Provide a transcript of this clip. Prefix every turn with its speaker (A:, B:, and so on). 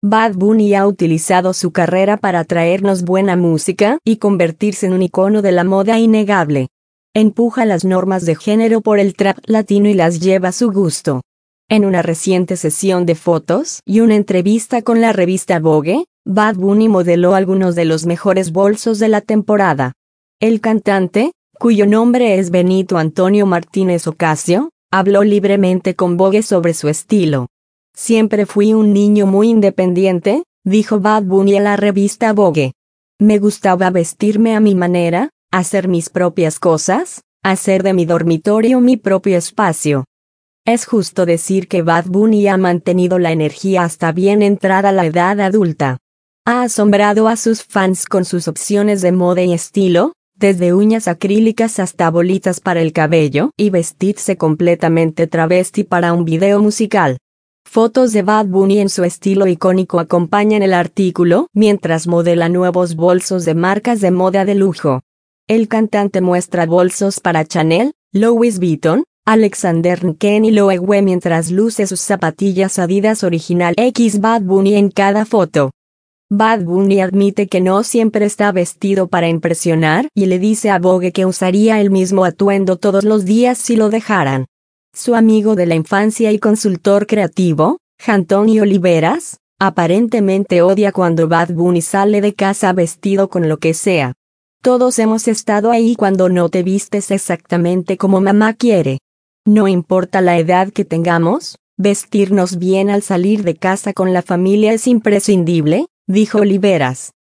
A: Bad Bunny ha utilizado su carrera para traernos buena música y convertirse en un icono de la moda innegable. Empuja las normas de género por el trap latino y las lleva a su gusto. En una reciente sesión de fotos y una entrevista con la revista Vogue, Bad Bunny modeló algunos de los mejores bolsos de la temporada. El cantante, cuyo nombre es Benito Antonio Martínez Ocasio, habló libremente con Vogue sobre su estilo. Siempre fui un niño muy independiente, dijo Bad Bunny a la revista Vogue. Me gustaba vestirme a mi manera, hacer mis propias cosas, hacer de mi dormitorio mi propio espacio. Es justo decir que Bad Bunny ha mantenido la energía hasta bien entrada la edad adulta. Ha asombrado a sus fans con sus opciones de moda y estilo, desde uñas acrílicas hasta bolitas para el cabello y vestirse completamente travesti para un video musical. Fotos de Bad Bunny en su estilo icónico acompañan el artículo, mientras modela nuevos bolsos de marcas de moda de lujo. El cantante muestra bolsos para Chanel, Louis Vuitton, Alexander McQueen y Loewe mientras luce sus zapatillas Adidas Original X Bad Bunny en cada foto. Bad Bunny admite que no siempre está vestido para impresionar y le dice a Vogue que usaría el mismo atuendo todos los días si lo dejaran. Su amigo de la infancia y consultor creativo, Antonio Oliveras, aparentemente odia cuando Bad Bunny sale de casa vestido con lo que sea. Todos hemos estado ahí cuando no te vistes exactamente como mamá quiere. No importa la edad que tengamos, vestirnos bien al salir de casa con la familia es imprescindible, dijo Oliveras.